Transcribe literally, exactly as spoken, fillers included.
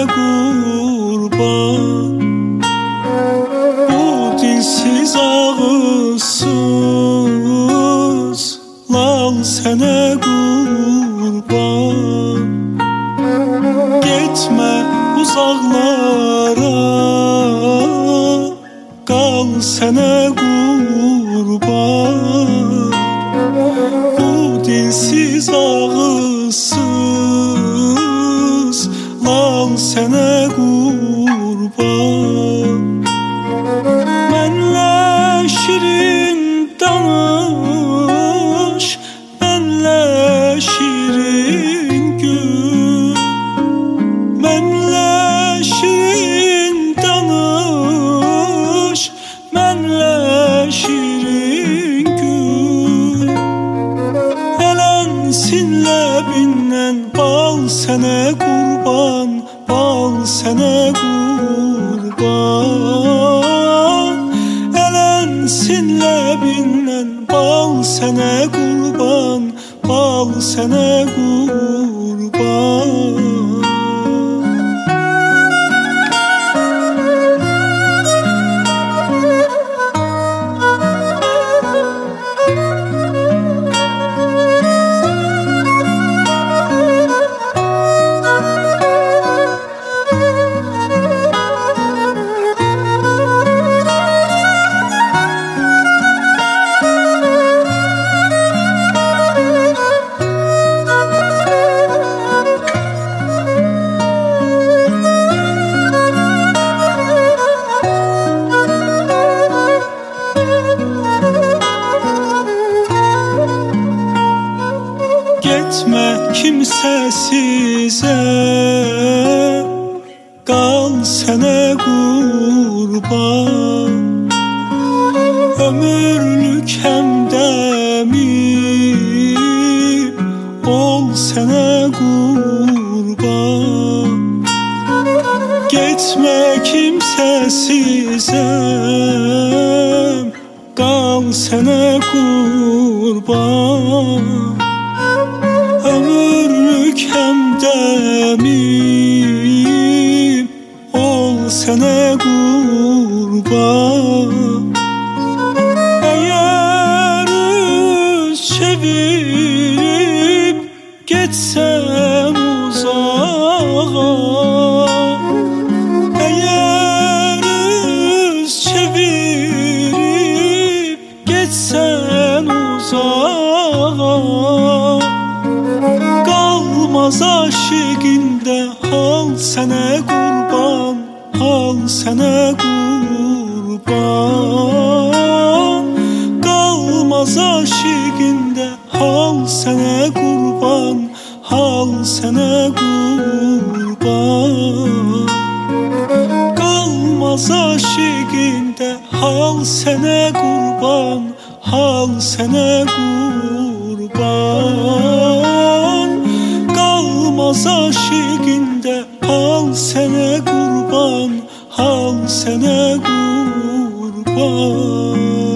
sene kurban. Bu dilsiz ağızsız lal sene kurban. Gitme uzaklara, kal sene kurban. Bu dilsiz ağızsız lal sene kurban. Mənlə şirin danış, mənlə şirin gül. Mənlə şirin danış, mənlə şirin gül. Elənsin ləbindən bal sənə qurban, bal sənə qurban. Elənsin ləbindən bal sənə qurban, bal sənə qurban. Gitme kimsesizə, kal sənə qurban. Ömürlük həmdəmim ol sənə qurban. Gitme kimsesizə, kal sənə qurban. Ömürlük həmdəmim ol sənə qurban. Əgər üz çevirib getsəm uzağa, əgər üz çevirib getsəm uzağa, qalmaz aşiqində hal sənə qurban, hal sənə qurban. Qalmaz aşiqində hal sənə qurban, hal sənə qurban. Qalmaz aşiqində hal sənə qurban, hal sənə qurban. Qalmaz aşiqində hal sənə qurban, hal sənə qurban.